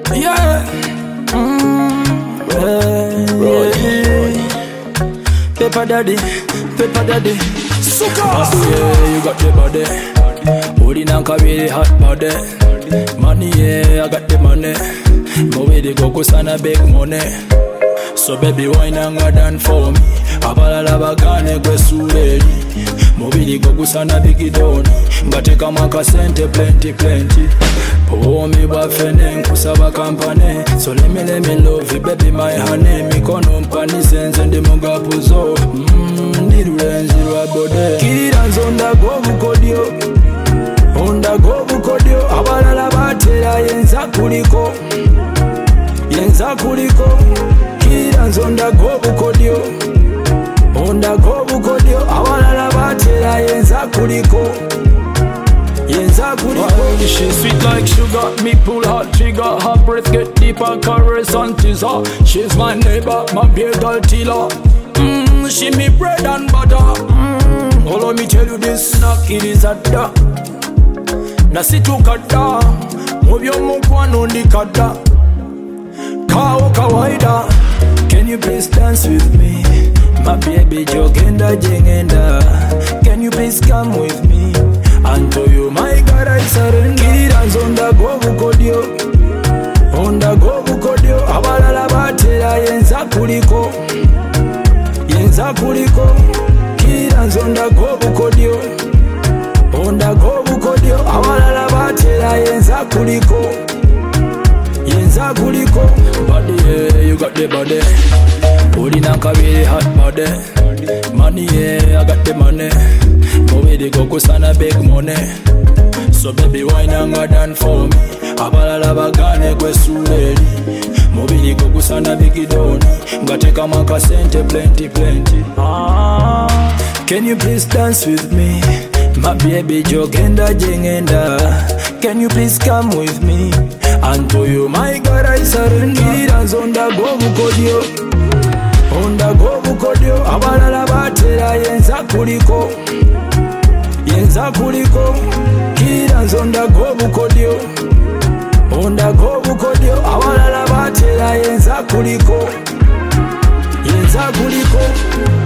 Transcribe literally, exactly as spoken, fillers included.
Yeah. Mm. Yeah. Yeah. Pepper daddy, pepper daddy. Suka. Yeah, you got the body. Holding on kabiri hot body. Money, yeah, I got the money. Mowe the go sana big money. So baby, why not go down for me? Abalala bagane kwe sureli. Mobili go sana big doni. Ngateka makasente plenty plenty. Oh me bafene kusaba kampane. So let me let me love you baby my honey. Mikono mpani sense ndi mungapuzo. Mmm ndirulenzi rwabode. Kiranzo ndago bukodio. Onda go bukodio. Abalala batera yenza kuliko. Yenza kuliko. Kiranzo ndago bukodio. Onda go bukodio. Abalala batera yenza kuliko. Yenza kuliko. She sweet like sugar, me pull hot trigger. Her breath get deeper, caress and tease her. She's my neighbor, my beer girl tiller. Mmm, she me bread and butter. Mmm, oh let me tell you this, knock it is a da. Nasitukada, mubyo mukwano ndikada. Kao kawaida, can you please dance with me? My baby jogenda jengenda. Can you please come with me? Unto you my God I surrender. Kiranzo ndago bukodio. Onda go bukodio. Abalala batera yenza kuliko. Yenza kuliko. Kiranzo ndago bukodio. Onda go bukodio. Abalala batera yenza kuliko. Yenza kuliko. Body, yeah, you got the body. Holding on kabiri hot body. Money, yeah, I got the money. Mowe the go sana big money. So baby, why not go down for me? Abalala bagane kwe sureli. Mowe the go sana big doni. Ngateka makasente plenty plenty. Ah, can you please dance with me? My baby jogenda jengenda. Can you please come with me? Unto you my God I surrender. Kiranzo ndago bukodio. Onda go bukodio. Abalala batera yenza kuliko. Yenza kuliko. Kiranzo ndago bukodio. Onda go bukodio. Abalala batera yenza kuliko. Yenza kuliko.